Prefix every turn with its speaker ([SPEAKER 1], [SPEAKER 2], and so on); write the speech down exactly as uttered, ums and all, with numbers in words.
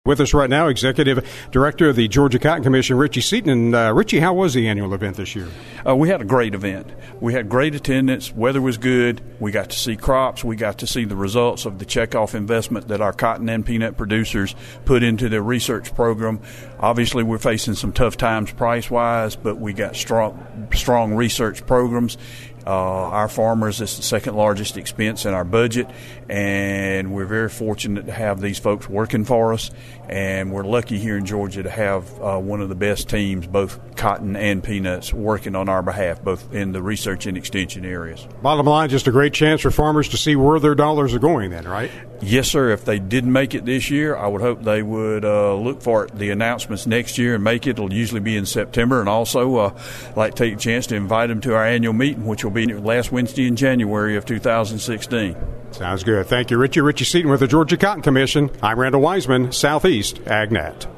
[SPEAKER 1] With us right now, Executive Director of the Georgia Cotton Commission, Richie Seaton. And, uh, Richie, how was the annual event this year?
[SPEAKER 2] Uh, we had a great event. We had great attendance. Weather was good. We got to see crops. We got to see the results of the checkoff investment that our cotton and peanut producers put into their research program. Obviously, we're facing some tough times price-wise, but we got strong, strong research programs. Uh, our farmers is the second largest expense in our budget, and we're very fortunate to have these folks working for us, and we're lucky here in Georgia to have uh, one of the best teams, both cotton and peanuts, working on our behalf, both in the research and extension areas.
[SPEAKER 1] Bottom line, just a great chance for farmers to see where their dollars are going then, right?
[SPEAKER 2] Yes, sir. If they didn't make it this year, I would hope they would uh, look for it, the announcements next year and make it. It'll usually be in September, and also uh, I'd like to take a chance to invite them to our annual meeting, which will be last Wednesday in January of two thousand sixteen.
[SPEAKER 1] Sounds good. Thank you, Richie. Richie Seaton with the Georgia Cotton Commission. I'm Randall Wiseman, Southeast AgNet.